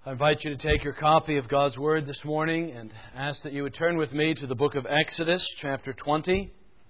I invite you to take your copy of God's Word this morning and ask that you would turn with me to the book of Exodus, chapter 20.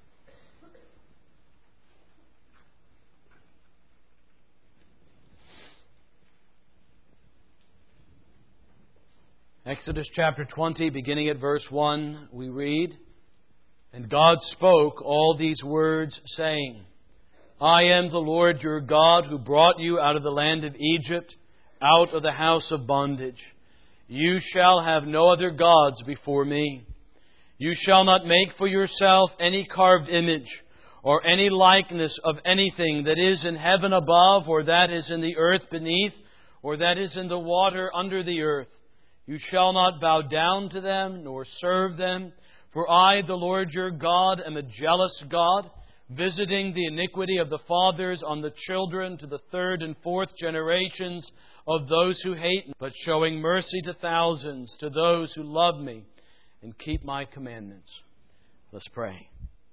Exodus chapter 20, beginning at verse 1, we read, "And God spoke all these words, saying, I am the Lord your God who brought you out of the land of Egypt, out of the house of bondage. You shall have no other gods before me. You shall not make for yourself any carved image, or any likeness of anything that is in heaven above, or that is in the earth beneath, or that is in the water under the earth. You shall not bow down to them, nor serve them. For I, the Lord your God, am a jealous God, visiting the iniquity of the fathers on the children to the third and fourth generations of those who hate me, but showing mercy to thousands, to those who love me and keep my commandments." Let's pray.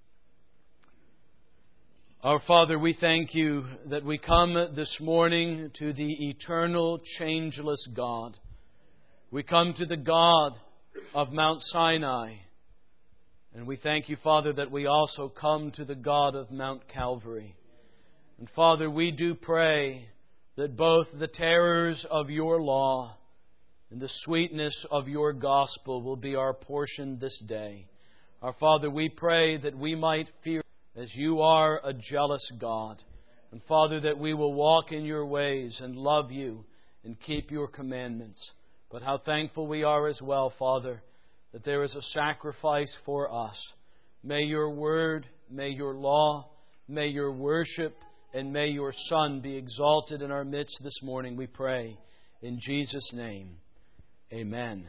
Our Father, we thank you that we come this morning to the eternal, changeless God. We come to the God of Mount Sinai. And we thank you, Father, that we also come to the God of Mount Calvary. And Father, we do pray that both the terrors of your law and the sweetness of your gospel will be our portion this day. Our Father, we pray that we might fear as you are a jealous God. And Father, that we will walk in your ways and love you and keep your commandments. But how thankful we are as well, Father, that there is a sacrifice for us. May your word, may your law, may your worship, and may your Son be exalted in our midst this morning, we pray. In Jesus' name, amen.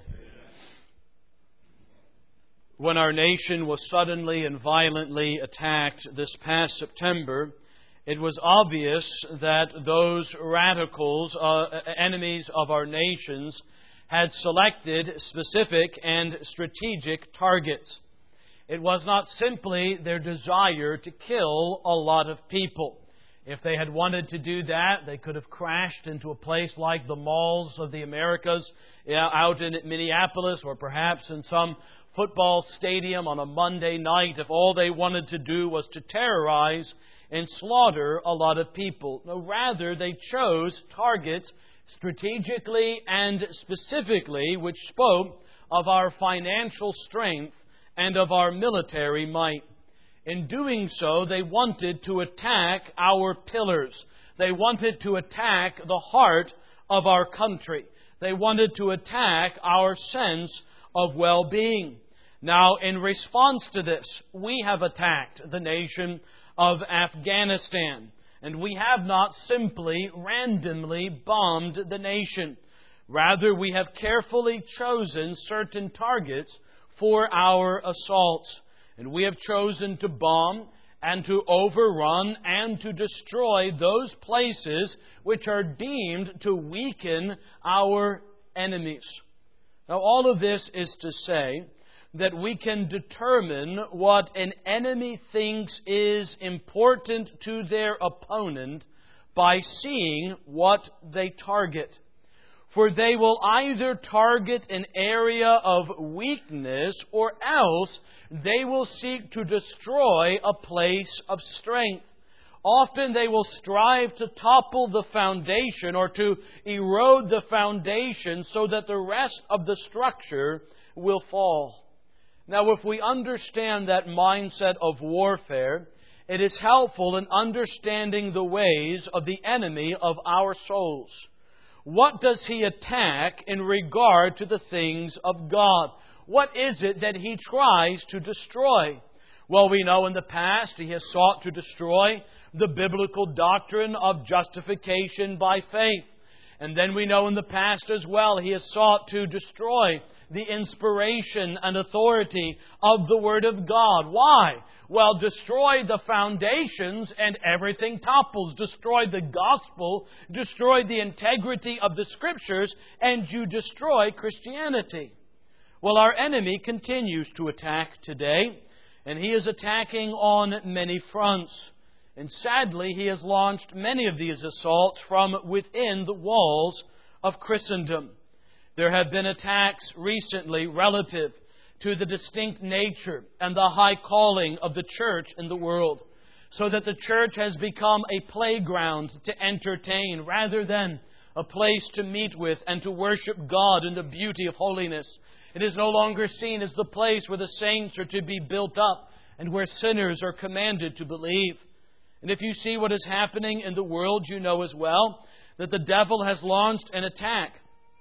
When our nation was suddenly and violently attacked this past September, it was obvious that those radicals, enemies of our nations, had selected specific and strategic targets. It was not simply their desire to kill a lot of people. If they had wanted to do that, they could have crashed into a place like the malls of the Americas out in Minneapolis, or perhaps in some football stadium on a Monday night, if all they wanted to do was to terrorize and slaughter a lot of people. No, rather, they chose targets strategically and specifically which spoke of our financial strength and of our military might. In doing so, they wanted to attack our pillars. They wanted to attack the heart of our country. They wanted to attack our sense of well-being. Now, in response to this, we have attacked the nation of Afghanistan. And we have not simply randomly bombed the nation. Rather, we have carefully chosen certain targets for our assaults. And we have chosen to bomb and to overrun and to destroy those places which are deemed to weaken our enemies. Now, all of this is to say that we can determine what an enemy thinks is important to their opponent by seeing what they target. For they will either target an area of weakness, or else they will seek to destroy a place of strength. Often they will strive to topple the foundation or to erode the foundation so that the rest of the structure will fall. Now, if we understand that mindset of warfare, it is helpful in understanding the ways of the enemy of our souls. What does he attack in regard to the things of God? What is it that he tries to destroy? Well, we know in the past he has sought to destroy the biblical doctrine of justification by faith. And then we know in the past as well he has sought to destroy the inspiration and authority of the Word of God. Why? Well, destroy the foundations and everything topples. Destroy the gospel, destroy the integrity of the Scriptures, and you destroy Christianity. Well, our enemy continues to attack today, and he is attacking on many fronts. And sadly, he has launched many of these assaults from within the walls of Christendom. There have been attacks recently relative to the distinct nature and the high calling of the church in the world, so that the church has become a playground to entertain rather than a place to meet with and to worship God in the beauty of holiness. It is no longer seen as the place where the saints are to be built up and where sinners are commanded to believe. And if you see what is happening in the world, you know as well that the devil has launched an attack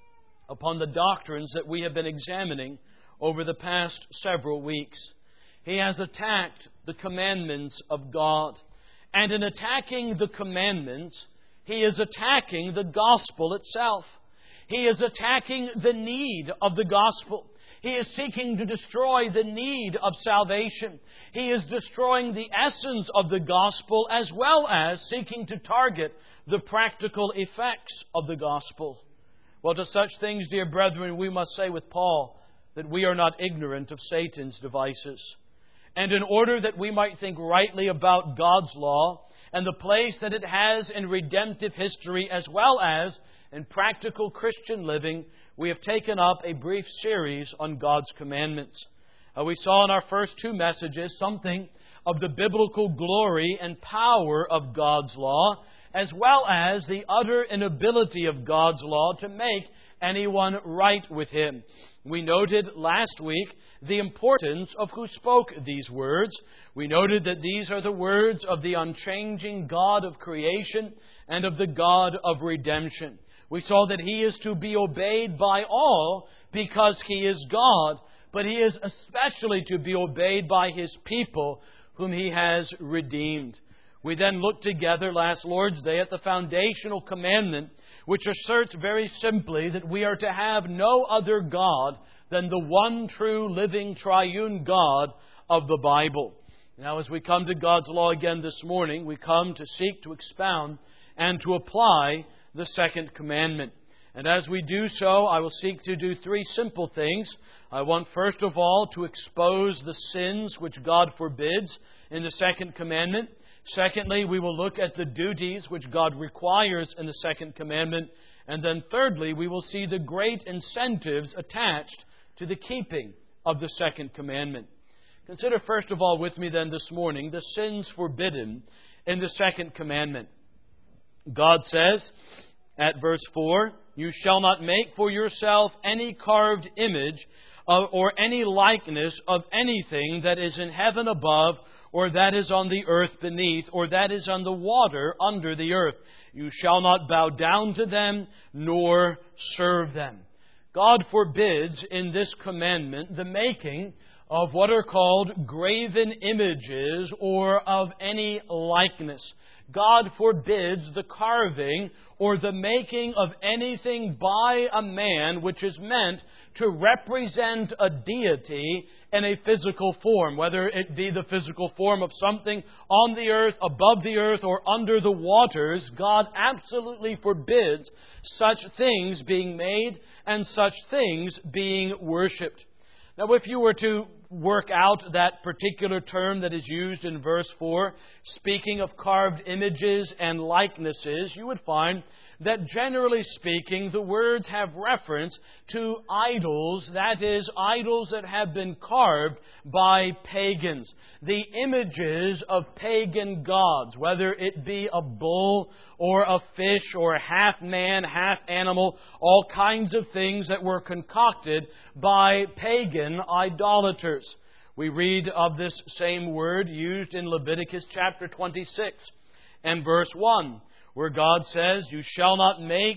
upon the doctrines that we have been examining over the past several weeks. He has attacked the commandments of God. And in attacking the commandments, he is attacking the gospel itself. He is attacking the need of the gospel. He is seeking to destroy the need of salvation. He is destroying the essence of the gospel as well as seeking to target the practical effects of the gospel. Well, to such things, dear brethren, we must say with Paul that we are not ignorant of Satan's devices. And in order that we might think rightly about God's law and the place that it has in redemptive history as well as in practical Christian living, we have taken up a brief series on God's commandments. We saw in our first two messages something of the biblical glory and power of God's law, as well as the utter inability of God's law to make anyone right with Him. We noted last week the importance of who spoke these words. We noted that these are the words of the unchanging God of creation and of the God of redemption. We saw that He is to be obeyed by all because He is God, but He is especially to be obeyed by His people whom He has redeemed. We then looked together last Lord's Day at the foundational commandment, which asserts very simply that we are to have no other God than the one true living triune God of the Bible. Now, as we come to God's law again this morning, we come to seek to expound and to apply the second commandment. And as we do so, I will seek to do three simple things. I want first of all to expose the sins which God forbids in the second commandment. Secondly, we will look at the duties which God requires in the second commandment. And then thirdly, we will see the great incentives attached to the keeping of the second commandment. Consider first of all with me then this morning the sins forbidden in the second commandment. God says at verse 4, "You shall not make for yourself any carved image or any likeness of anything that is in heaven above, or that is on the earth beneath, or that is on the water under the earth. You shall not bow down to them, nor serve them." God forbids in this commandment the making of what are called graven images or of any likeness. God forbids the carving or the making of anything by a man which is meant to represent a deity in a physical form, whether it be the physical form of something on the earth, above the earth, or under the waters. God absolutely forbids such things being made and such things being worshipped. Now, if you were to work out that particular term that is used in verse 4, speaking of carved images and likenesses, you would find that generally speaking, the words have reference to idols, that is, idols that have been carved by pagans. The images of pagan gods, whether it be a bull or a fish or a half man, half animal, all kinds of things that were concocted by pagan idolaters. We read of this same word used in Leviticus chapter 26 and verse 1. Where God says, "You shall not make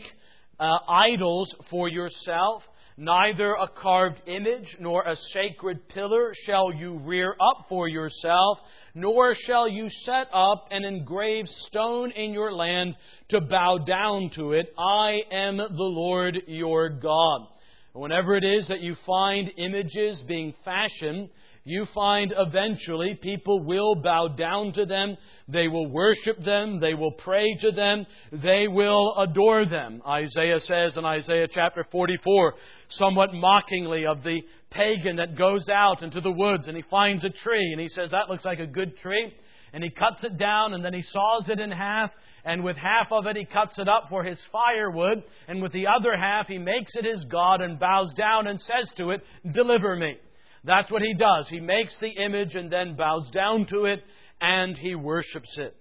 idols for yourself, neither a carved image nor a sacred pillar shall you rear up for yourself, nor shall you set up an engraved stone in your land to bow down to it. I am the Lord your God." Whenever it is that you find images being fashioned, you find eventually people will bow down to them, they will worship them, they will pray to them, they will adore them. Isaiah says in Isaiah chapter 44, somewhat mockingly, of the pagan that goes out into the woods and he finds a tree and he says, "That looks like a good tree." and he cuts it down, and then he saws it in half, and with half of it he cuts it up for his firewood, and with the other half he makes it his god and bows down and says to it, "Deliver me." That's what he does. He makes the image and then bows down to it, and he worships it.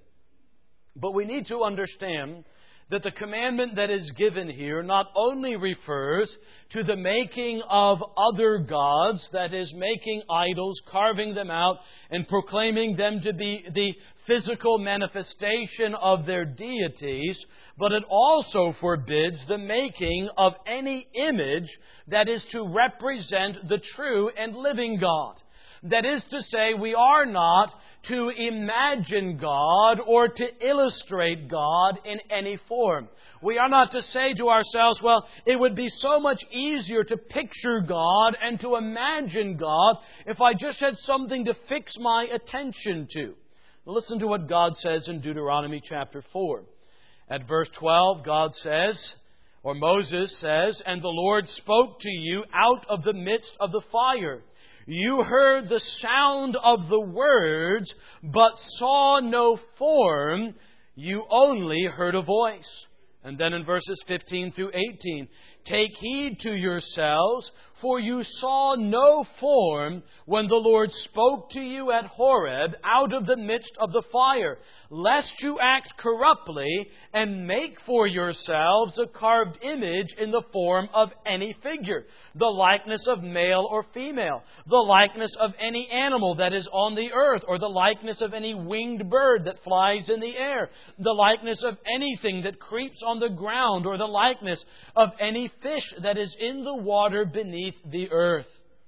But we need to understand that the commandment that is given here not only refers to the making of other gods, that is, making idols, carving them out, and proclaiming them to be the physical manifestation of their deities, but it also forbids the making of any image that is to represent the true and living God. That is to say, we are not to imagine God or to illustrate God in any form. We are not to say to ourselves, well, it would be so much easier to picture God and to imagine God if I just had something to fix my attention to. Listen to what God says in Deuteronomy chapter 4. At verse 12, God says, or Moses says, "And the Lord spoke to you out of the midst of the fire. You heard the sound of the words, but saw no form. You only heard a voice." And then in verses 15 through 18, "Take heed to yourselves, for you saw no form when the Lord spoke to you at Horeb out of the midst of the fire, lest you act corruptly and make for yourselves a carved image in the form of any figure, the likeness of male or female, the likeness of any animal that is on the earth, or the likeness of any winged bird that flies in the air, the likeness of anything that creeps on the ground, or the likeness of any fish that is in the water beneath the earth."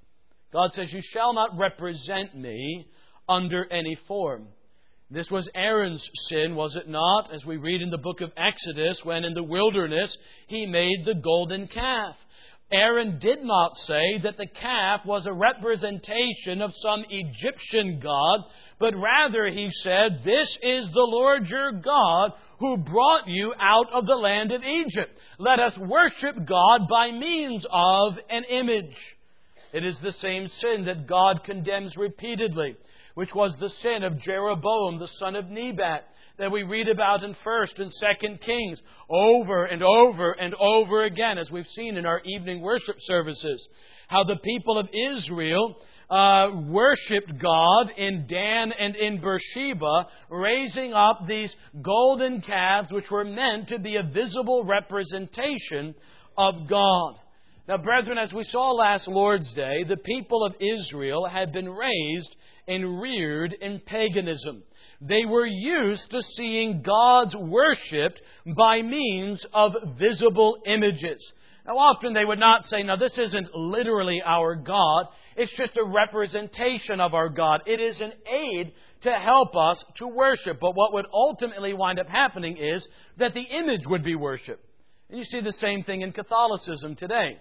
God says, "You shall not represent me under any form." This was Aaron's sin, was it not? As we read in the book of Exodus, when in the wilderness he made the golden calf. Aaron did not say that the calf was a representation of some Egyptian god, but rather he said, "This is the Lord your God who brought you out of the land of Egypt. Let us worship God by means of an image." It is the same sin that God condemns repeatedly, which was the sin of Jeroboam, the son of Nebat, that we read about in 1st and 2nd Kings over and over and over again, as we've seen in our evening worship services. How the people of Israel worshipped God in Dan and in Beersheba, raising up these golden calves which were meant to be a visible representation of God. Now, brethren, as we saw last Lord's Day, the people of Israel had been raised and reared in paganism. They were used to seeing gods worshipped by means of visible images. Now, often they would not say, "Now, this isn't literally our God. It's just a representation of our God. It is an aid to help us to worship." But what would ultimately wind up happening is that the image would be worshipped. And you see the same thing in Catholicism today.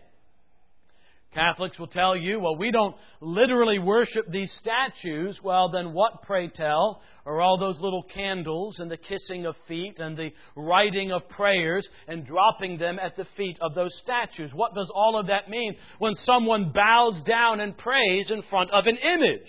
Catholics will tell you, "Well, we don't literally worship these statues." Well, then what, pray tell, are all those little candles and the kissing of feet and the writing of prayers and dropping them at the feet of those statues? What does all of that mean when someone bows down and prays in front of an image?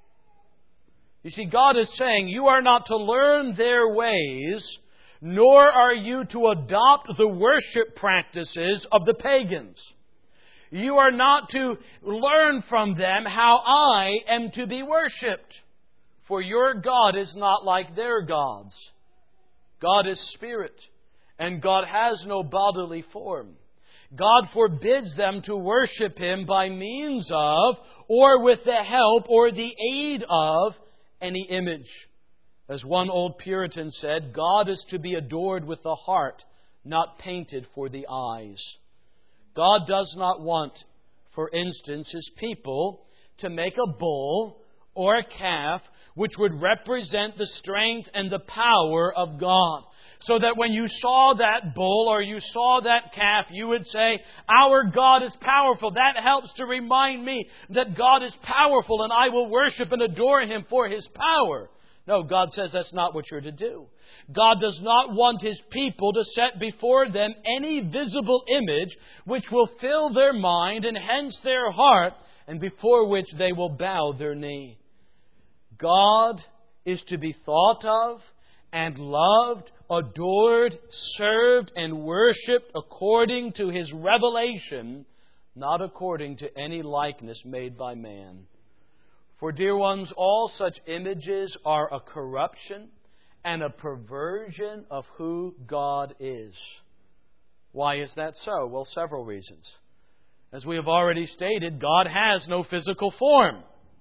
You see, God is saying, you are not to learn their ways, nor are you to adopt the worship practices of the pagans. You are not to learn from them how I am to be worshipped. For your God is not like their gods. God is spirit, and God has no bodily form. God forbids them to worship Him by means of, or with the help or the aid of, any image. As one old Puritan said, God is to be adored with the heart, not painted for the eyes. God does not want, for instance, His people to make a bull or a calf which would represent the strength and the power of God. So that when you saw that bull or you saw that calf, you would say, our God is powerful. That helps to remind me that God is powerful and I will worship and adore Him for His power. No, God says that's not what you're to do. God does not want His people to set before them any visible image which will fill their mind and hence their heart, and before which they will bow their knee. God is to be thought of and loved, adored, served, and worshipped according to His revelation, not according to any likeness made by man. For, dear ones, all such images are a corruption and a perversion of who God is. Why is that so? Well, several reasons. As we have already stated, God has no physical form.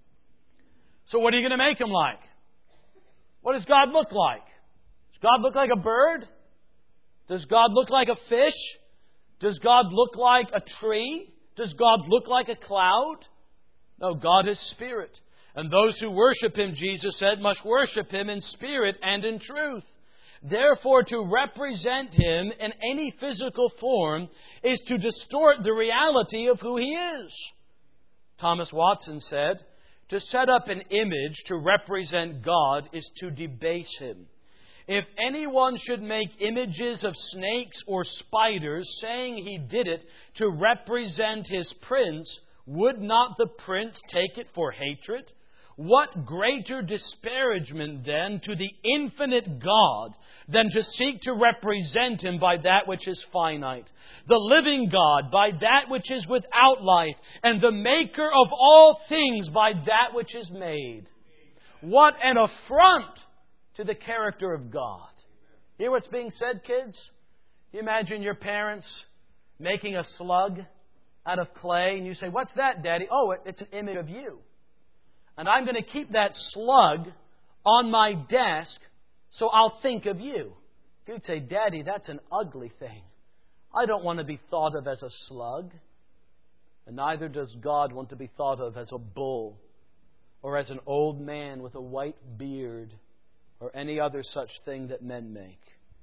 So what are you going to make Him like? What does God look like? Does God look like a bird? Does God look like a fish? Does God look like a tree? Does God look like a cloud? No, God is spirit. And those who worship Him, Jesus said, must worship Him in spirit and in truth. Therefore, to represent Him in any physical form is to distort the reality of who He is. Thomas Watson said, to set up an image to represent God is to debase Him. If anyone should make images of snakes or spiders, saying he did it to represent his prince, would not the prince take it for hatred? What greater disparagement, then, to the infinite God than to seek to represent Him by that which is finite, the living God by that which is without life, and the Maker of all things by that which is made? What an affront to the character of God. Hear what's being said, kids? You imagine your parents making a slug out of clay, and you say, "What's that, Daddy?" "Oh, it's an image of you. And I'm going to keep that slug on my desk so I'll think of you." You'd say, "Daddy, that's an ugly thing. I don't want to be thought of as a slug." And neither does God want to be thought of as a bull or as an old man with a white beard or any other such thing that men make.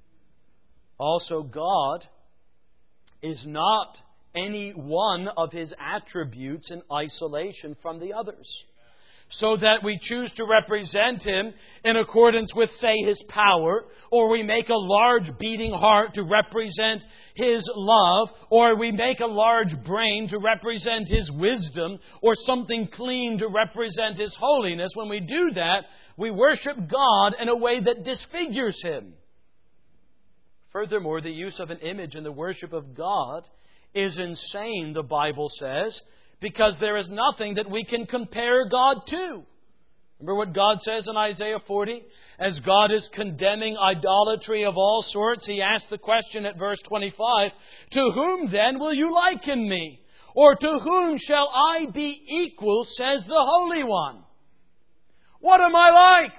Also, God is not any one of His attributes in isolation from the others, so that we choose to represent Him in accordance with, say, His power, or we make a large beating heart to represent His love, or we make a large brain to represent His wisdom, or something clean to represent His holiness. When we do that, we worship God in a way that disfigures Him. Furthermore, the use of an image in the worship of God is insane, the Bible says, because there is nothing that we can compare God to. Remember what God says in Isaiah 40? As God is condemning idolatry of all sorts, He asks the question at verse 25, "To whom then will you liken me? Or to whom shall I be equal, says the Holy One?" What am I like?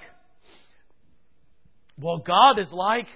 Well, God's like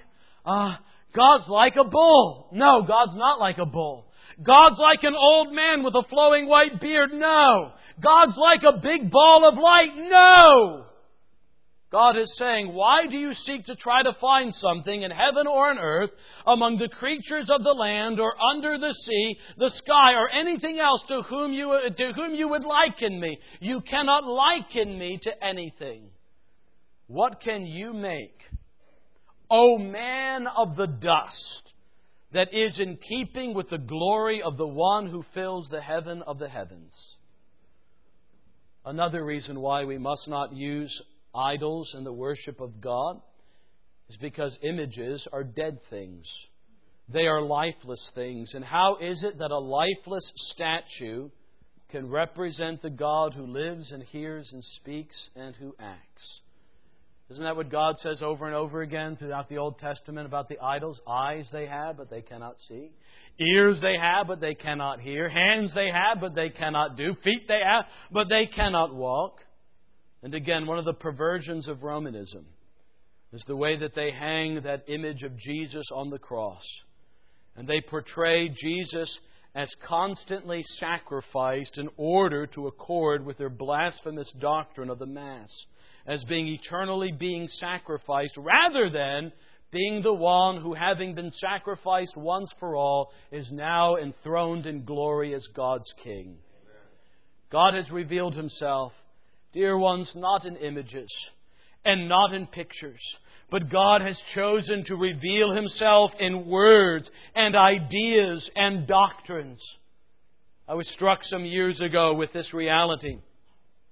a bull. No, God's not like a bull. God's like an old man with a flowing white beard. No. God's like a big ball of light. No. God is saying, why do you seek to try to find something in heaven or on earth, among the creatures of the land or under the sea, the sky, or anything else to whom you would liken me? You cannot liken me to anything. What can you make, O man of the dust, that is in keeping with the glory of the One who fills the heaven of the heavens? Another reason why we must not use idols in the worship of God is because images are dead things. They are lifeless things. And how is it that a lifeless statue can represent the God who lives and hears and speaks and who acts? Isn't that what God says over and over again throughout the Old Testament about the idols? Eyes they have, but they cannot see. Ears they have, but they cannot hear. Hands they have, but they cannot do. Feet they have, but they cannot walk. And again, one of the perversions of Romanism is the way that they hang that image of Jesus on the cross. And they portray Jesus as constantly sacrificed in order to accord with their blasphemous doctrine of the Mass, as being eternally being sacrificed, rather than being the one who, having been sacrificed once for all, is now enthroned in glory as God's King. God has revealed Himself, dear ones, not in images and not in pictures, but God has chosen to reveal Himself in words and ideas and doctrines. I was struck some years ago with this reality.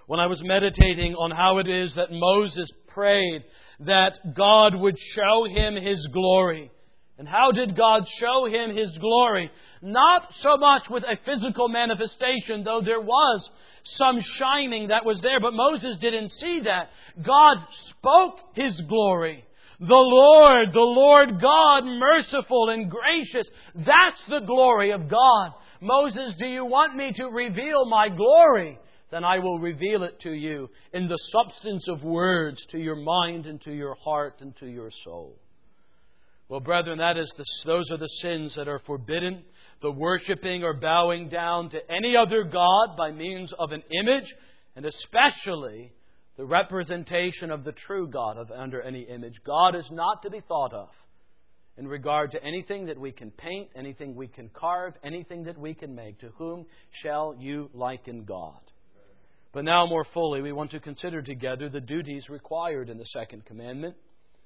when I was meditating on how it is that Moses prayed that God would show him His glory. And how did God show him His glory? Not so much with a physical manifestation, though there was some shining that was there, but Moses didn't see that. God spoke His glory. The Lord God, merciful and gracious. That's the glory of God. Moses, do you want me to reveal my glory? Then I will reveal it to you in the substance of words, to your mind and to your heart and to your soul. Well, brethren, those are the sins that are forbidden. The worshipping or bowing down to any other god by means of an image, and especially the representation of the true God under any image. God is not to be thought of in regard to anything that we can paint, anything we can carve, anything that we can make. To whom shall you liken God? But now more fully, we want to consider together the duties required in the second commandment.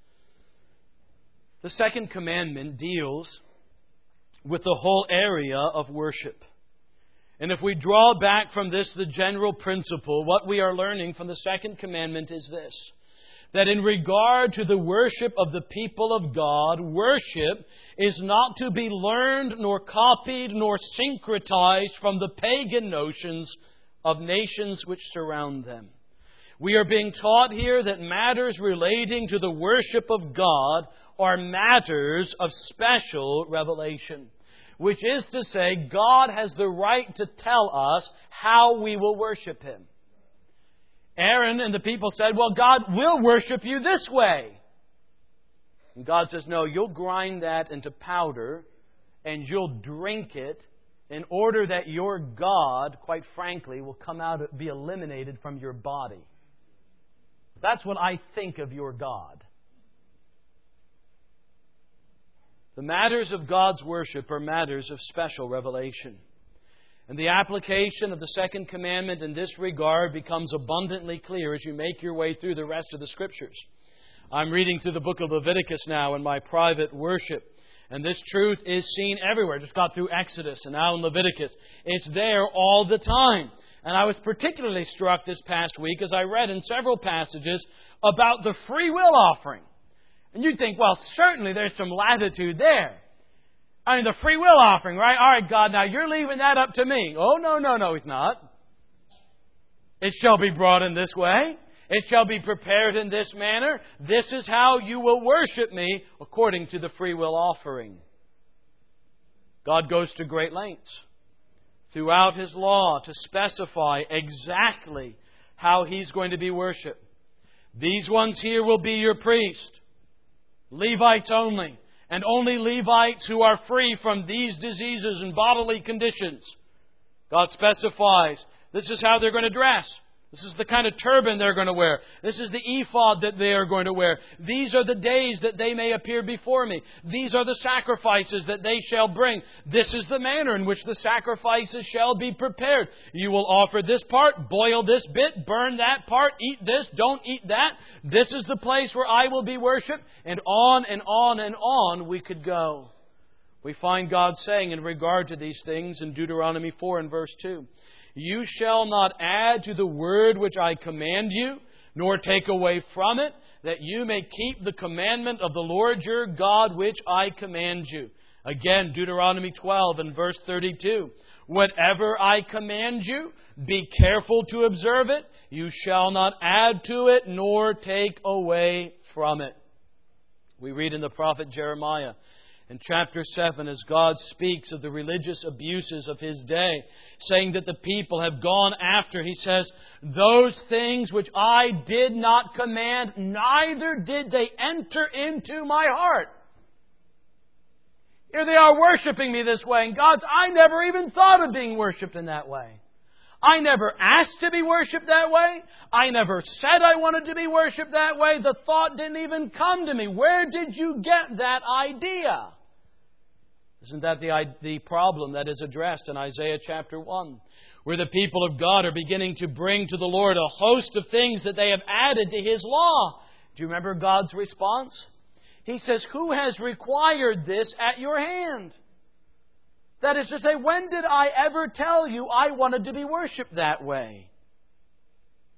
The second commandment deals with the whole area of worship. And if we draw back from this the general principle, what we are learning from the second commandment is this: that in regard to the worship of the people of God, worship is not to be learned, nor copied, nor syncretized from the pagan notions of nations which surround them. We are being taught here that matters relating to the worship of God are matters of special revelation. Which is to say, God has the right to tell us how we will worship Him. Aaron and the people said, well, God will worship you this way. And God says, no, you'll grind that into powder and you'll drink it in order that your God, quite frankly, will come out, be eliminated from your body. That's what I think of your God. The matters of God's worship are matters of special revelation. And the application of the second commandment in this regard becomes abundantly clear as you make your way through the rest of the Scriptures. I'm reading through the book of Leviticus now in my private worship. And this truth is seen everywhere. Just got through Exodus and now in Leviticus. It's there all the time. And I was particularly struck this past week as I read in several passages about the free will offering. And you'd think, well, certainly there's some latitude there. I mean, the free will offering, right? All right, God, now you're leaving that up to me. Oh, no, He's not. It shall be brought in this way. It shall be prepared in this manner. This is how you will worship me according to the free will offering. God goes to great lengths throughout His law to specify exactly how He's going to be worshipped. These ones here will be your priest. Levites only. And only Levites who are free from these diseases and bodily conditions. God specifies this is how they're going to dress. This is the kind of turban they're going to wear. This is the ephod that they are going to wear. These are the days that they may appear before me. These are the sacrifices that they shall bring. This is the manner in which the sacrifices shall be prepared. You will offer this part, boil this bit, burn that part, eat this, don't eat that. This is the place where I will be worshipped. And on and on and on we could go. We find God saying in regard to these things in Deuteronomy 4 and verse 2. You shall not add to the word which I command you, nor take away from it, that you may keep the commandment of the Lord your God which I command you. Again, Deuteronomy 12 and verse 32. Whatever I command you, be careful to observe it. You shall not add to it, nor take away from it. We read in the prophet Jeremiah, in chapter 7, as God speaks of the religious abuses of His day, saying that the people have gone after, He says, those things which I did not command, neither did they enter into my heart. Here they are worshiping me this way, and God's, I never even thought of being worshipped in that way. I never asked to be worshipped that way. I never said I wanted to be worshipped that way. The thought didn't even come to me. Where did you get that idea? Isn't that the problem that is addressed in Isaiah chapter 1? Where the people of God are beginning to bring to the Lord a host of things that they have added to His law. Do you remember God's response? He says, who has required this at your hand? That is to say, when did I ever tell you I wanted to be worshipped that way?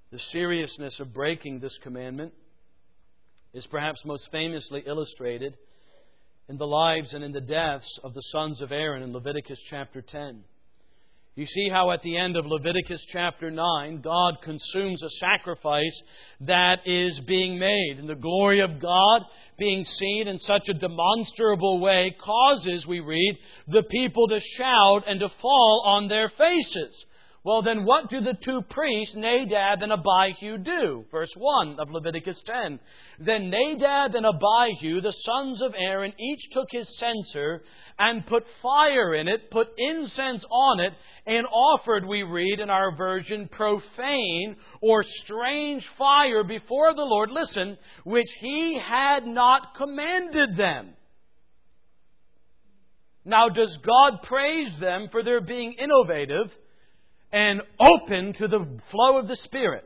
The seriousness of breaking this commandment is perhaps most famously illustrated in the lives and in the deaths of the sons of Aaron in Leviticus chapter 10. You see how at the end of Leviticus chapter 9, God consumes a sacrifice that is being made. And the glory of God being seen in such a demonstrable way causes, we read, the people to shout and to fall on their faces. Well, then what do the two priests, Nadab and Abihu, do? Verse 1 of Leviticus 10. Then Nadab and Abihu, the sons of Aaron, each took his censer and put fire in it, put incense on it, and offered, we read in our version, profane or strange fire before the Lord, listen, which He had not commanded them. Now, does God praise them for their being innovative and open to the flow of the Spirit?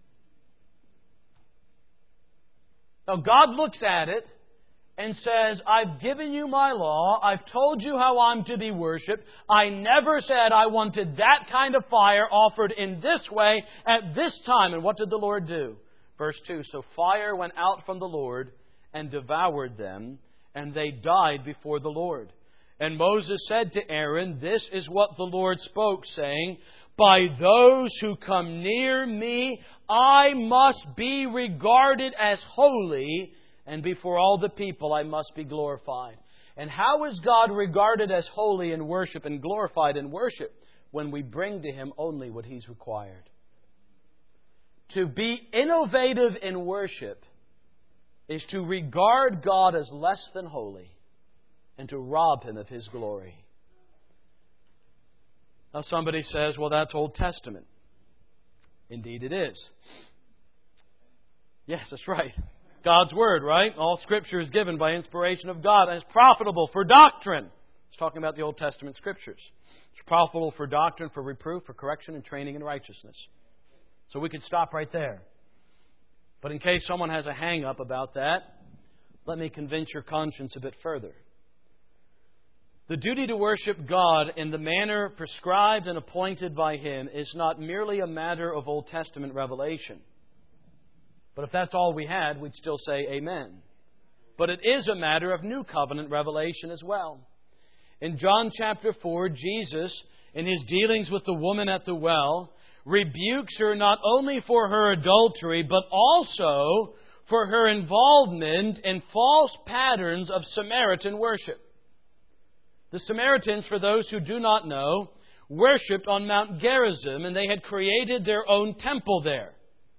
Now, God looks at it and says, I've given you my law. I've told you how I'm to be worshipped. I never said I wanted that kind of fire offered in this way at this time. And what did the Lord do? Verse 2, so fire went out from the Lord and devoured them, and they died before the Lord. And Moses said to Aaron, this is what the Lord spoke, saying, by those who come near me, I must be regarded as holy, and before all the people I must be glorified. And how is God regarded as holy in worship and glorified in worship? When we bring to Him only what He's required. To be innovative in worship is to regard God as less than holy and to rob Him of His glory. Now somebody says, well, that's Old Testament. Indeed it is. Yes, that's right. God's Word, right? All Scripture is given by inspiration of God and is profitable for doctrine. It's talking about the Old Testament Scriptures. It's profitable for doctrine, for reproof, for correction, and training in righteousness. So we could stop right there. But in case someone has a hang-up about that, let me convince your conscience a bit further. The duty to worship God in the manner prescribed and appointed by Him is not merely a matter of Old Testament revelation. But if that's all we had, we'd still say amen. But it is a matter of New Covenant revelation as well. In John chapter 4, Jesus, in His dealings with the woman at the well, rebukes her not only for her adultery, but also for her involvement in false patterns of Samaritan worship. The Samaritans, for those who do not know, worshipped on Mount Gerizim, and they had created their own temple there.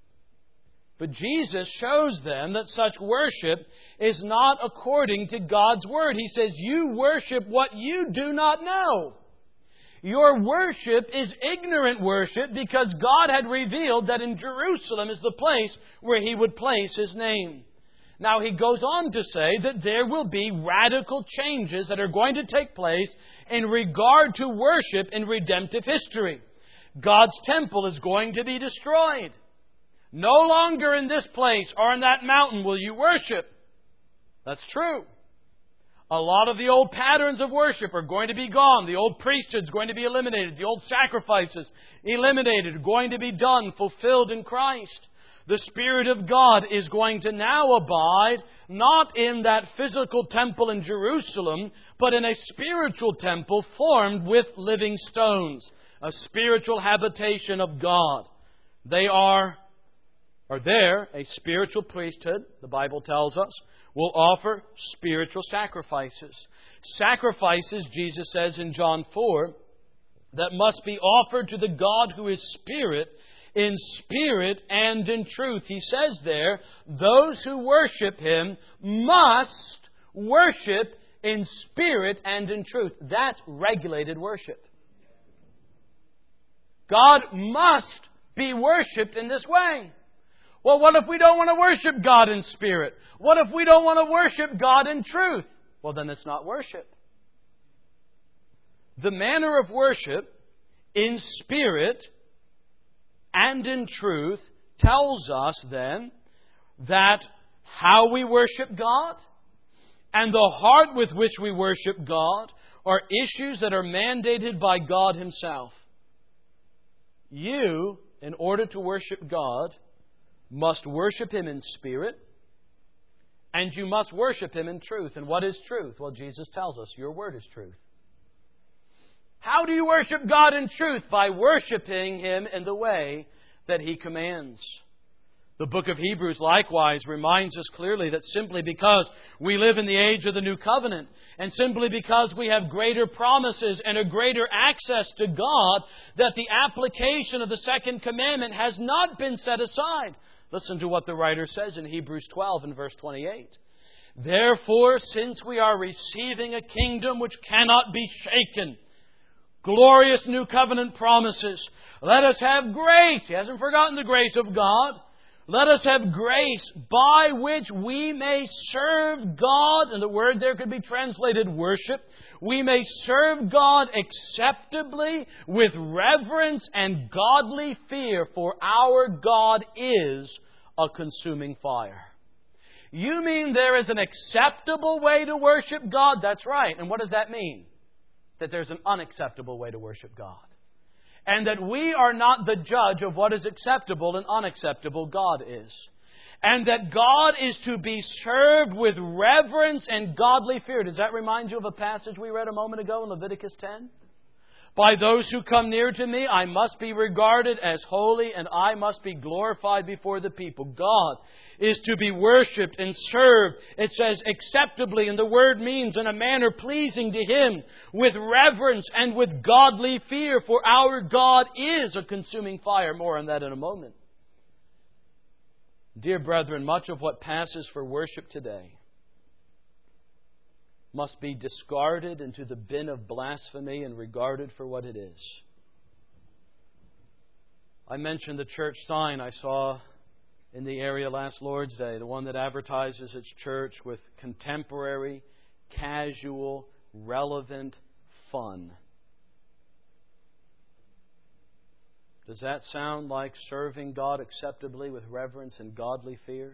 But Jesus shows them that such worship is not according to God's Word. He says, you worship what you do not know. Your worship is ignorant worship because God had revealed that in Jerusalem is the place where He would place His name. Now He goes on to say that there will be radical changes that are going to take place in regard to worship in redemptive history. God's temple is going to be destroyed. No longer in this place or in that mountain will you worship. That's true. A lot of the old patterns of worship are going to be gone. The old priesthood is going to be eliminated. The old sacrifices eliminated, going to be done, fulfilled in Christ. The Spirit of God is going to now abide not in that physical temple in Jerusalem, but in a spiritual temple formed with living stones. A spiritual habitation of God. They are there, a spiritual priesthood, the Bible tells us, will offer spiritual sacrifices. Sacrifices, Jesus says in John 4, that must be offered to the God who is Spirit, in spirit and in truth. He says there, those who worship Him must worship in spirit and in truth. That's regulated worship. God must be worshipped in this way. Well, what if we don't want to worship God in spirit? What if we don't want to worship God in truth? Well, then it's not worship. The manner of worship in spirit and in truth tells us then that how we worship God and the heart with which we worship God are issues that are mandated by God Himself. You in order to worship God, must worship Him in spirit, and you must worship Him in truth. And what is truth? Well, Jesus tells us, your word is truth. How do you worship God in truth? By worshiping Him in the way that He commands. The book of Hebrews likewise reminds us clearly that simply because we live in the age of the New Covenant, and simply because we have greater promises and a greater access to God, that the application of the second commandment has not been set aside. Listen to what the writer says in Hebrews 12 and verse 28. Therefore, since we are receiving a kingdom which cannot be shaken, glorious new covenant promises, let us have grace. He hasn't forgotten the grace of God. Let us have grace by which we may serve God. And the word there could be translated worship. We may serve God acceptably with reverence and godly fear, for our God is a consuming fire. You mean there is an acceptable way to worship God? That's right. And what does that mean? That there's an unacceptable way to worship God. And that we are not the judge of what is acceptable and unacceptable. God is. And that God is to be served with reverence and godly fear. Does that remind you of a passage we read a moment ago in Leviticus 10? By those who come near to me, I must be regarded as holy, and I must be glorified before the people. God is to be worshipped and served, it says, acceptably, and the word means in a manner pleasing to Him, with reverence and with godly fear, for our God is a consuming fire. More on that in a moment. Dear brethren, much of what passes for worship today must be discarded into the bin of blasphemy and regarded for what it is. I mentioned the church sign I saw in the area last Lord's Day, the one that advertises its church with contemporary, casual, relevant fun. Does that sound like serving God acceptably with reverence and godly fear?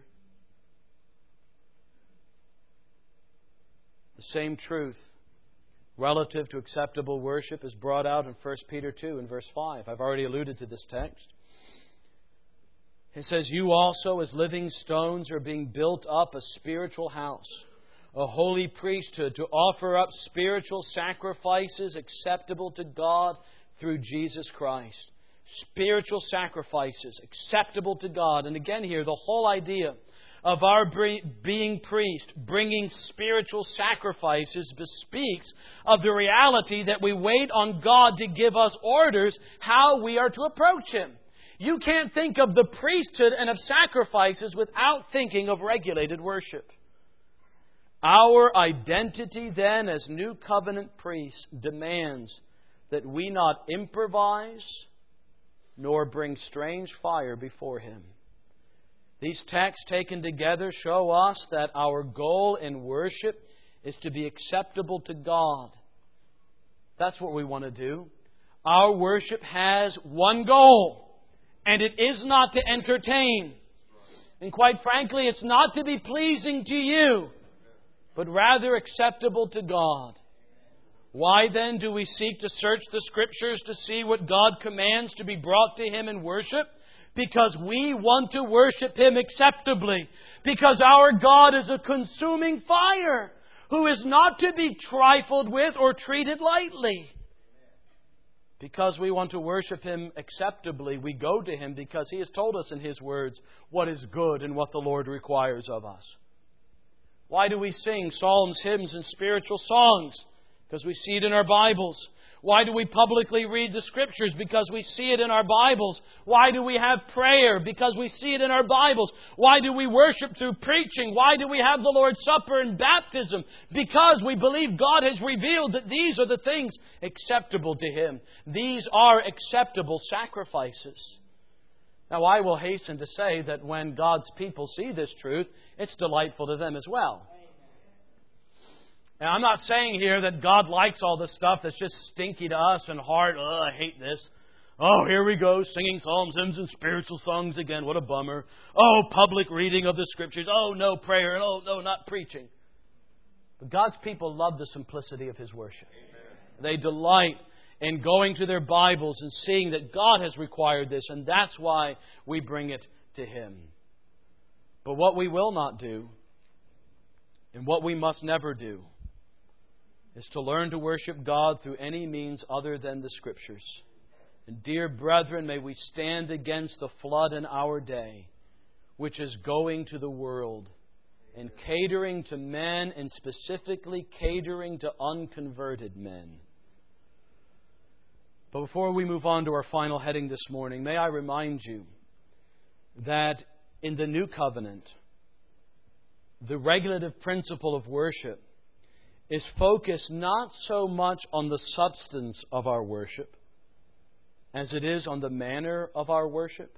The same truth relative to acceptable worship is brought out in 1 Peter 2 and verse 5. I've already alluded to this text. It says, you also as living stones are being built up a spiritual house, a holy priesthood, to offer up spiritual sacrifices acceptable to God through Jesus Christ. Spiritual sacrifices acceptable to God. And again here, the whole idea of our being priest, bringing spiritual sacrifices, bespeaks of the reality that we wait on God to give us orders how we are to approach Him. You can't think of the priesthood and of sacrifices without thinking of regulated worship. Our identity then as New Covenant priests demands that we not improvise nor bring strange fire before Him. These texts taken together show us that our goal in worship is to be acceptable to God. That's what we want to do. Our worship has one goal, and it is not to entertain. And quite frankly, it's not to be pleasing to you, but rather acceptable to God. Why then do we seek to search the Scriptures to see what God commands to be brought to Him in worship? Because we want to worship Him acceptably. Because our God is a consuming fire who is not to be trifled with or treated lightly. Because we want to worship Him acceptably, we go to Him because He has told us in His words what is good and what the Lord requires of us. Why do we sing psalms, hymns, and spiritual songs? Because we see it in our Bibles. Why do we publicly read the Scriptures? Because we see it in our Bibles. Why do we have prayer? Because we see it in our Bibles. Why do we worship through preaching? Why do we have the Lord's Supper and baptism? Because we believe God has revealed that these are the things acceptable to Him. These are acceptable sacrifices. Now, I will hasten to say that when God's people see this truth, it's delightful to them as well. And I'm not saying here that God likes all this stuff that's just stinky to us and hard. Oh, I hate this. Oh, here we go, singing psalms, hymns, and spiritual songs again. What a bummer. Oh, public reading of the Scriptures. Oh, no prayer. Oh, no, not preaching. But God's people love the simplicity of His worship. Amen. They delight in going to their Bibles and seeing that God has required this, and that's why we bring it to Him. But what we will not do, and what we must never do, is to learn to worship God through any means other than the Scriptures. And dear brethren, may we stand against the flood in our day, which is going to the world and catering to men, and specifically catering to unconverted men. But before we move on to our final heading this morning, may I remind you that in the New Covenant, the regulative principle of worship is focused not so much on the substance of our worship as it is on the manner of our worship.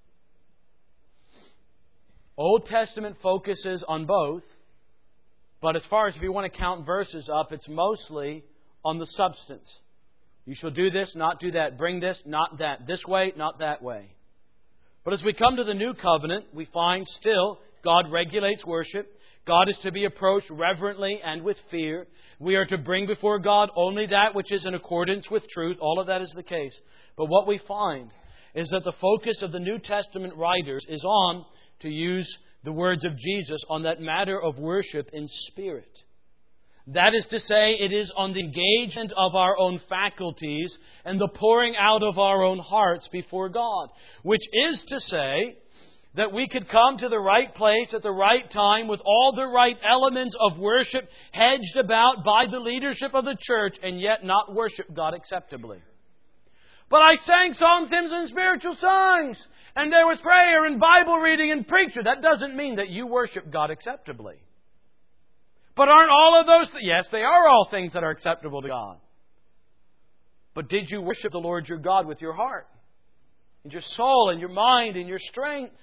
Old Testament focuses on both, but as far as if you want to count verses up, it's mostly on the substance. You shall do this, not do that. Bring this, not that. This way, not that way. But as we come to the New Covenant, we find still God regulates worship. God is to be approached reverently and with fear. We are to bring before God only that which is in accordance with truth. All of that is the case. But what we find is that the focus of the New Testament writers is on, to use the words of Jesus, on that matter of worship in spirit. That is to say, it is on the engagement of our own faculties and the pouring out of our own hearts before God. Which is to say that we could come to the right place at the right time with all the right elements of worship hedged about by the leadership of the church and yet not worship God acceptably. But I sang songs, hymns, and spiritual songs, and there was prayer and Bible reading and preacher. That doesn't mean that you worship God acceptably. But aren't all of those... Yes, they are all things that are acceptable to God. But did you worship the Lord your God with your heart, and your soul, and your mind, and your strength?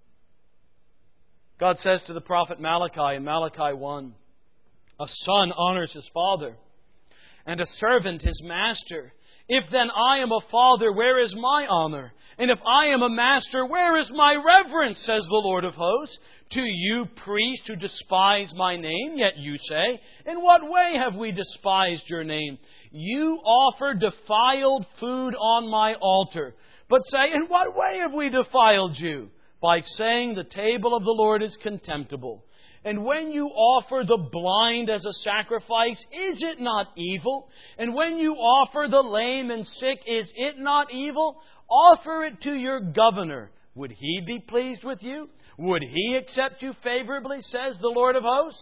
God says to the prophet Malachi in Malachi 1, a son honors his father, and a servant his master. If then I am a father, where is my honor? And if I am a master, where is my reverence, says the Lord of hosts? To you, priests, who despise my name, yet you say, in what way have we despised your name? You offer defiled food on my altar. But say, in what way have we defiled you? By saying the table of the Lord is contemptible. And when you offer the blind as a sacrifice, is it not evil? And when you offer the lame and sick, is it not evil? Offer it to your governor. Would he be pleased with you? Would he accept you favorably, says the Lord of hosts?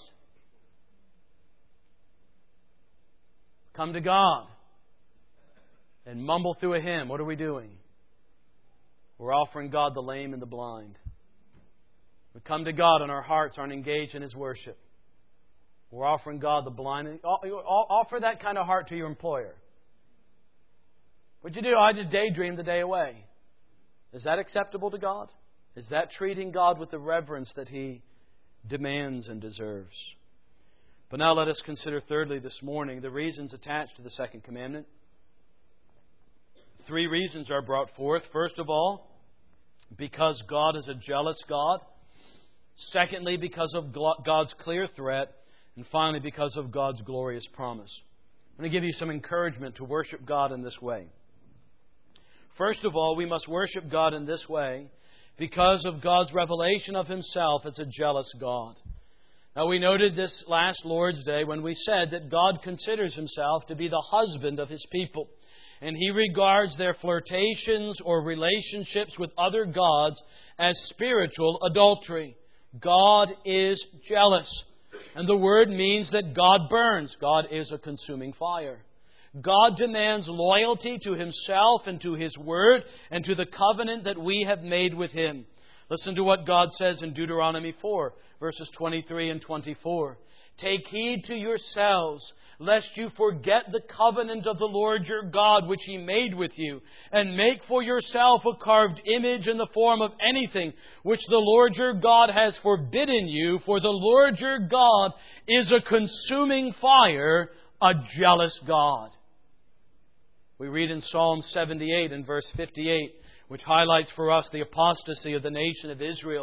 Come to God and mumble through a hymn. What are we doing? We're offering God the lame and the blind. We come to God and our hearts aren't engaged in His worship. We're offering God the blind. Offer that kind of heart to your employer. What'd you do? I just daydreamed the day away. Is that acceptable to God? Is that treating God with the reverence that He demands and deserves? But now let us consider thirdly this morning the reasons attached to the second commandment. 3 reasons are brought forth. First of all, because God is a jealous God. Secondly, because of God's clear threat. And finally, because of God's glorious promise. I'm going to give you some encouragement to worship God in this way. First of all, we must worship God in this way because of God's revelation of Himself as a jealous God. Now, we noted this last Lord's Day when we said that God considers Himself to be the husband of His people. And He regards their flirtations or relationships with other gods as spiritual adultery. God is jealous. And the word means that God burns. God is a consuming fire. God demands loyalty to Himself and to His Word and to the covenant that we have made with Him. Listen to what God says in Deuteronomy 4, verses 23 and 24. Take heed to yourselves, lest you forget the covenant of the Lord your God, which He made with you, and make for yourself a carved image in the form of anything which the Lord your God has forbidden you. For the Lord your God is a consuming fire, a jealous God. We read in Psalm 78 and verse 58, which highlights for us the apostasy of the nation of Israel,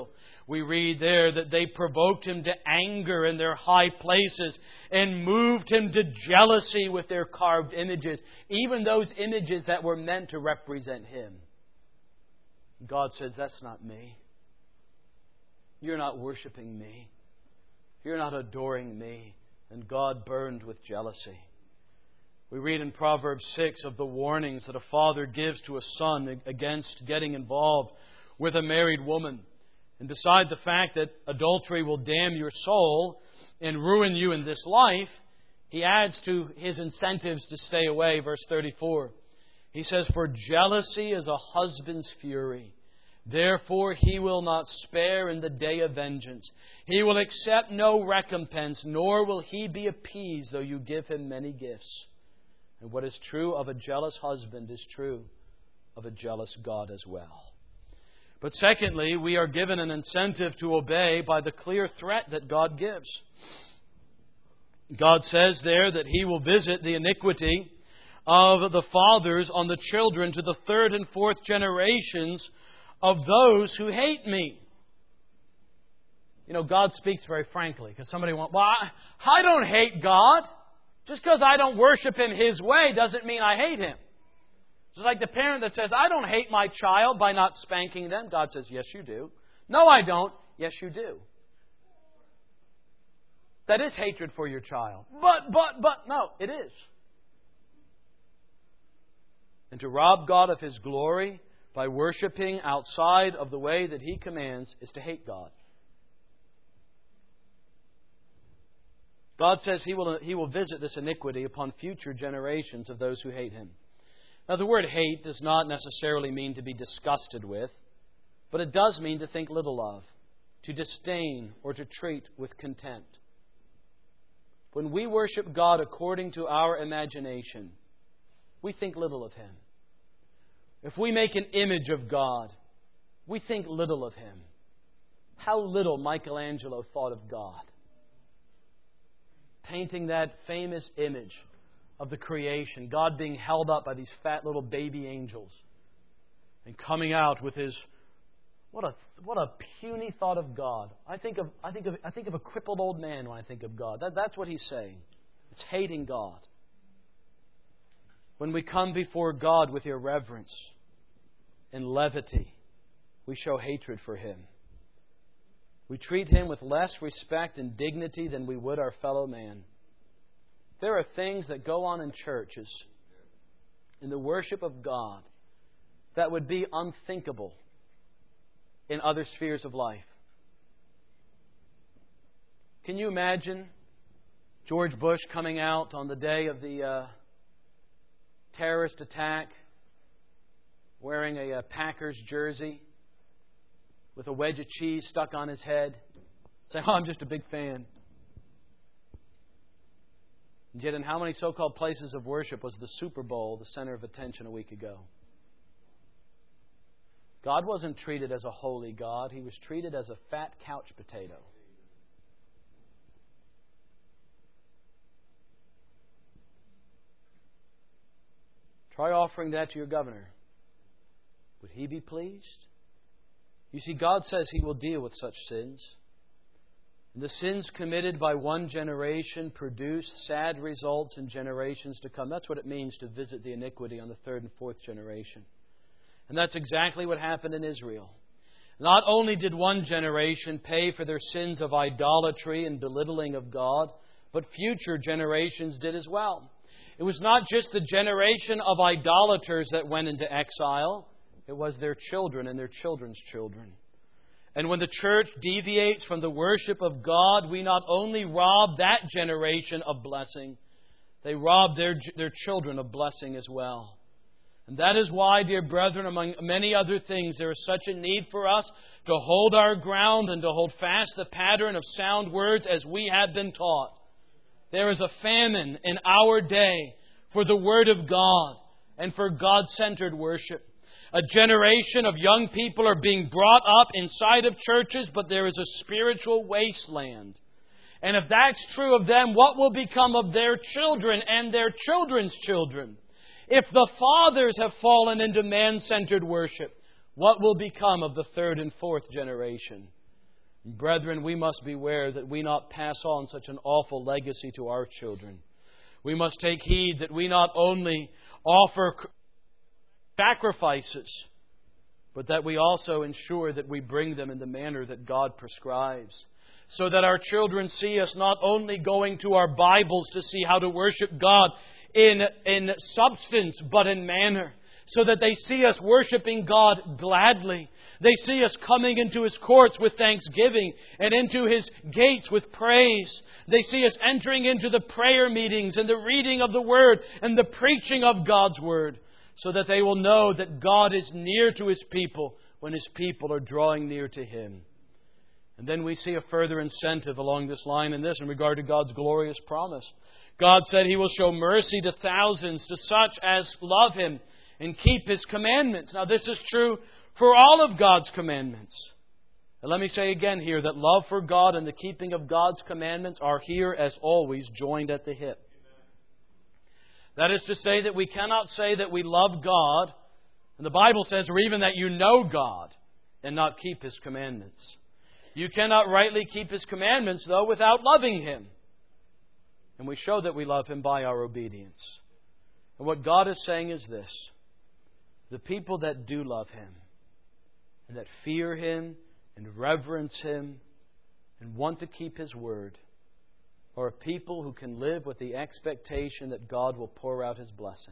We read there that they provoked Him to anger in their high places and moved Him to jealousy with their carved images, even those images that were meant to represent Him. God says, that's not me. You're not worshiping me. You're not adoring me. And God burned with jealousy. We read in Proverbs 6 of the warnings that a father gives to a son against getting involved with a married woman. And beside the fact that adultery will damn your soul and ruin you in this life, he adds to his incentives to stay away. Verse 34. He says, "For jealousy is a husband's fury. Therefore he will not spare in the day of vengeance. He will accept no recompense, nor will he be appeased, though you give him many gifts." And what is true of a jealous husband is true of a jealous God as well. But secondly, we are given an incentive to obey by the clear threat that God gives. God says there that He will visit the iniquity of the fathers on the children to the third and fourth generations of those who hate me. You know, God speaks very frankly. Because somebody wants, well, I don't hate God. Just because I don't worship Him His way doesn't mean I hate Him. It's like the parent that says, I don't hate my child by not spanking them. God says, yes, you do. No, I don't. Yes, you do. That is hatred for your child. But, no, it is. And to rob God of His glory by worshiping outside of the way that He commands is to hate God. God says He will visit this iniquity upon future generations of those who hate Him. Now, the word hate does not necessarily mean to be disgusted with, but it does mean to think little of, to disdain, or to treat with contempt. When we worship God according to our imagination, we think little of Him. If we make an image of God, we think little of Him. How little Michelangelo thought of God. Painting that famous image of the creation, God being held up by these fat little baby angels, and coming out with His what a puny thought of God. I think of a crippled old man when I think of God. That's what he's saying. It's hating God. When we come before God with irreverence and levity, we show hatred for Him. We treat Him with less respect and dignity than we would our fellow man. There are things that go on in churches, in the worship of God, that would be unthinkable in other spheres of life. Can you imagine George Bush coming out on the day of the terrorist attack wearing a Packers jersey with a wedge of cheese stuck on his head, saying, "Oh, I'm just a big fan." And yet in how many so-called places of worship was the Super Bowl the center of attention a week ago? God wasn't treated as a holy God. He was treated as a fat couch potato. Try offering that to your governor. Would he be pleased? You see, God says He will deal with such sins. And the sins committed by one generation produce sad results in generations to come. That's what it means to visit the iniquity on the third and fourth generation. And that's exactly what happened in Israel. Not only did one generation pay for their sins of idolatry and belittling of God, but future generations did as well. It was not just the generation of idolaters that went into exile. It was their children and their children's children. And when the church deviates from the worship of God, we not only rob that generation of blessing, they rob their children of blessing as well. And that is why, dear brethren, among many other things, there is such a need for us to hold our ground and to hold fast the pattern of sound words as we have been taught. There is a famine in our day for the Word of God and for God-centered worship. A generation of young people are being brought up inside of churches, but there is a spiritual wasteland. And if that's true of them, what will become of their children and their children's children? If the fathers have fallen into man-centered worship, what will become of the third and fourth generation? Brethren, we must beware that we not pass on such an awful legacy to our children. We must take heed that we not only offer sacrifices, but that we also ensure that we bring them in the manner that God prescribes. So that our children see us not only going to our Bibles to see how to worship God in substance, but in manner. So that they see us worshiping God gladly. They see us coming into His courts with thanksgiving and into His gates with praise. They see us entering into the prayer meetings and the reading of the Word and the preaching of God's Word, so that they will know that God is near to His people when His people are drawing near to Him. And then we see a further incentive along this line in regard to God's glorious promise. God said He will show mercy to thousands, to such as love Him and keep His commandments. Now this is true for all of God's commandments. And let me say again here that love for God and the keeping of God's commandments are here as always joined at the hip. That is to say that we cannot say that we love God, and the Bible says, or even that you know God, and not keep His commandments. You cannot rightly keep His commandments, though, without loving Him. And we show that we love Him by our obedience. And what God is saying is this: the people that do love Him, and that fear Him, and reverence Him, and want to keep His Word, are a people who can live with the expectation that God will pour out His blessing.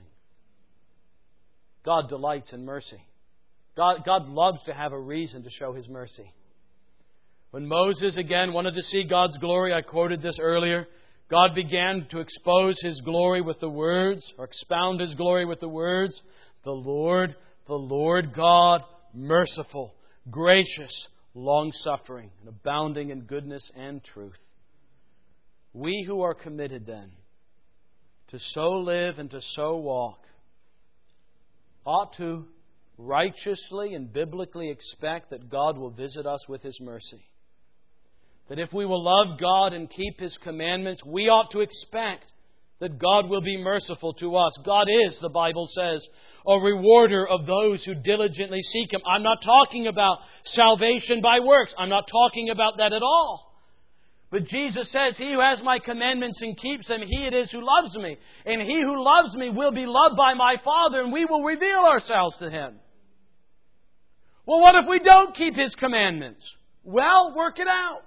God delights in mercy. God loves to have a reason to show His mercy. When Moses again wanted to see God's glory, I quoted this earlier, God began to expose His glory with the words, or expound His glory with the words, the Lord God, merciful, gracious, long-suffering, and abounding in goodness and truth. We who are committed then to so live and to so walk ought to righteously and biblically expect that God will visit us with His mercy. That if we will love God and keep His commandments, we ought to expect that God will be merciful to us. God is, the Bible says, a rewarder of those who diligently seek Him. I'm not talking about salvation by works. I'm not talking about that at all. But Jesus says, He who has my commandments and keeps them, he it is who loves me. And he who loves me will be loved by my Father, and we will reveal ourselves to Him. Well, what if we don't keep His commandments? Well, work it out.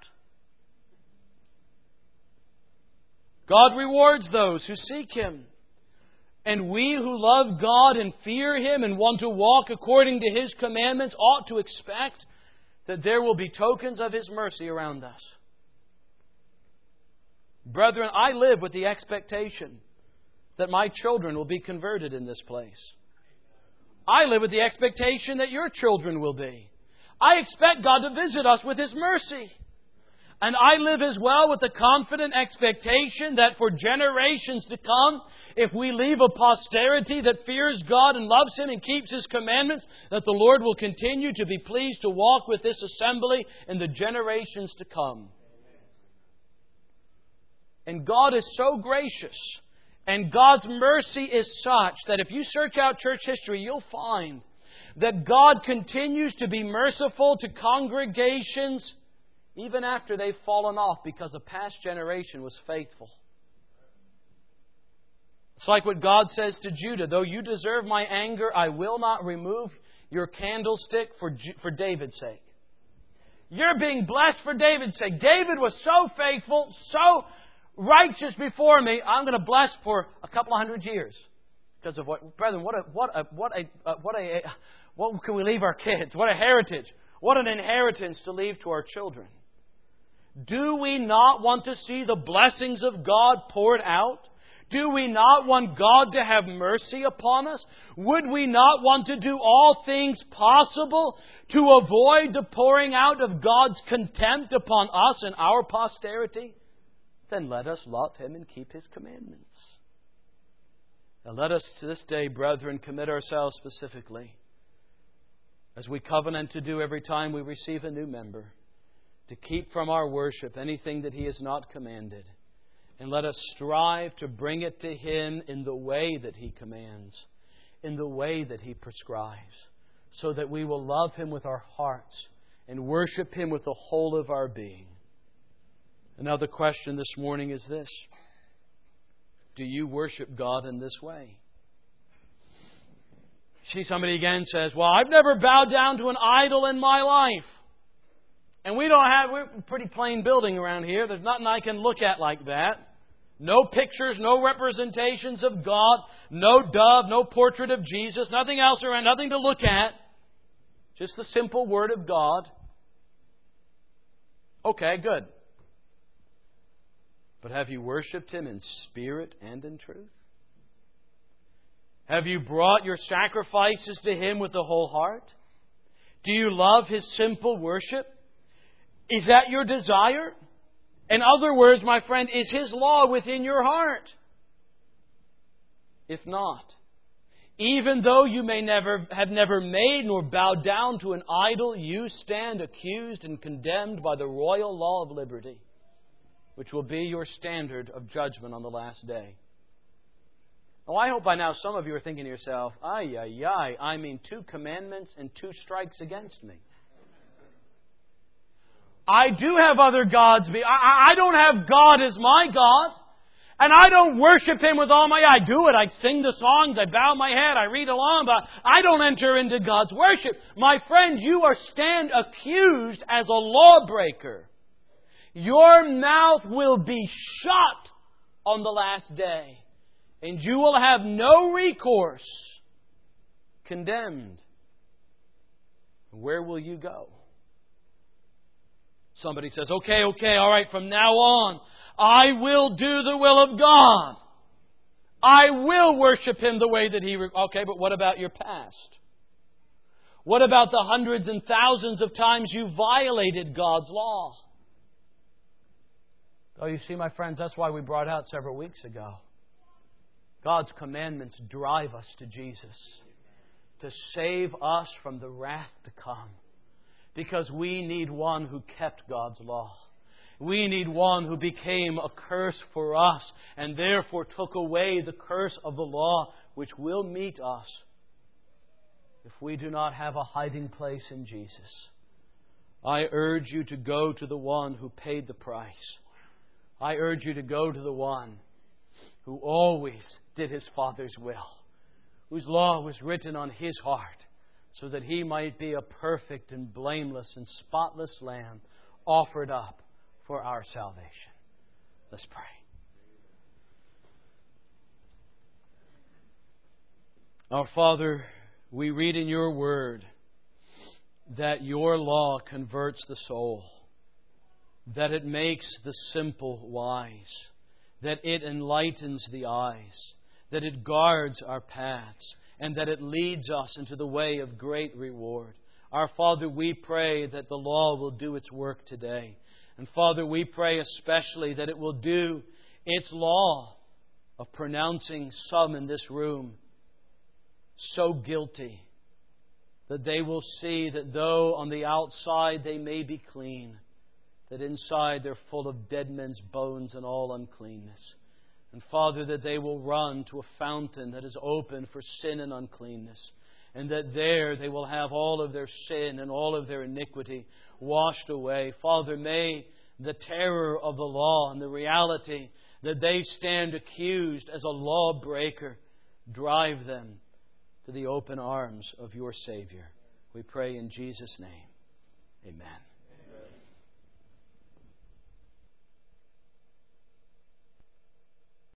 God rewards those who seek Him. And we who love God and fear Him and want to walk according to His commandments ought to expect that there will be tokens of His mercy around us. Brethren, I live with the expectation that my children will be converted in this place. I live with the expectation that your children will be. I expect God to visit us with His mercy. And I live as well with the confident expectation that for generations to come, if we leave a posterity that fears God and loves Him and keeps His commandments, that the Lord will continue to be pleased to walk with this assembly in the generations to come. And God is so gracious, and God's mercy is such that if you search out church history, you'll find that God continues to be merciful to congregations even after they've fallen off because a past generation was faithful. It's like what God says to Judah, though you deserve my anger, I will not remove your candlestick for David's sake. You're being blessed for David's sake. David was so faithful, so righteous before me, I'm going to bless for a couple of hundred years. Because of what, brethren, what can we leave our kids? What a heritage. What an inheritance to leave to our children. Do we not want to see the blessings of God poured out? Do we not want God to have mercy upon us? Would we not want to do all things possible to avoid the pouring out of God's contempt upon us and our posterity? Then let us love Him and keep His commandments. And let us to this day, brethren, commit ourselves specifically, as we covenant to do every time we receive a new member, to keep from our worship anything that He has not commanded. And let us strive to bring it to Him in the way that He commands, in the way that He prescribes, so that we will love Him with our hearts and worship Him with the whole of our being. Another question this morning is this: do you worship God in this way? See, somebody again says, well, I've never bowed down to an idol in my life. And we're a pretty plain building around here. There's nothing I can look at like that. No pictures, no representations of God, no dove, no portrait of Jesus, nothing else around, nothing to look at. Just the simple Word of God. Okay, good. But have you worshipped Him in spirit and in truth? Have you brought your sacrifices to Him with the whole heart? Do you love His simple worship? Is that your desire? In other words, my friend, is His law within your heart? If not, even though you may have never made nor bowed down to an idol, you stand accused and condemned by the royal law of liberty, which will be your standard of judgment on the last day. Oh, I hope by now some of you are thinking to yourself, I mean 2 commandments and 2 strikes against me. I do have other gods. I don't have God as my God. And I don't worship Him with all my... I do it. I sing the songs. I bow my head. I read along. But I don't enter into God's worship. My friend, you are stand accused as a lawbreaker. Your mouth will be shut on the last day. And you will have no recourse. Condemned. Where will you go? Somebody says, okay, all right, from now on, I will do the will of God. I will worship Him the way that He... Okay, but what about your past? What about the hundreds and thousands of times you violated God's law? Oh, you see, my friends, that's why we brought out several weeks ago. God's commandments drive us to Jesus, to save us from the wrath to come. Because we need one who kept God's law. We need one who became a curse for us and therefore took away the curse of the law, which will meet us if we do not have a hiding place in Jesus. I urge you to go to the one who paid the price. I urge you to go to the one who always did His Father's will, whose law was written on His heart, so that He might be a perfect and blameless and spotless Lamb offered up for our salvation. Let's pray. Our Father, we read in Your Word that Your law converts the soul, that it makes the simple wise, that it enlightens the eyes, that it guards our paths, and that it leads us into the way of great reward. Our Father, we pray that the law will do its work today. And Father, we pray especially that it will do its law of pronouncing some in this room so guilty that they will see that though on the outside they may be clean, that inside they're full of dead men's bones and all uncleanness. And Father, that they will run to a fountain that is open for sin and uncleanness. And that there they will have all of their sin and all of their iniquity washed away. Father, may the terror of the law and the reality that they stand accused as a lawbreaker drive them to the open arms of Your Savior. We pray in Jesus' name. Amen.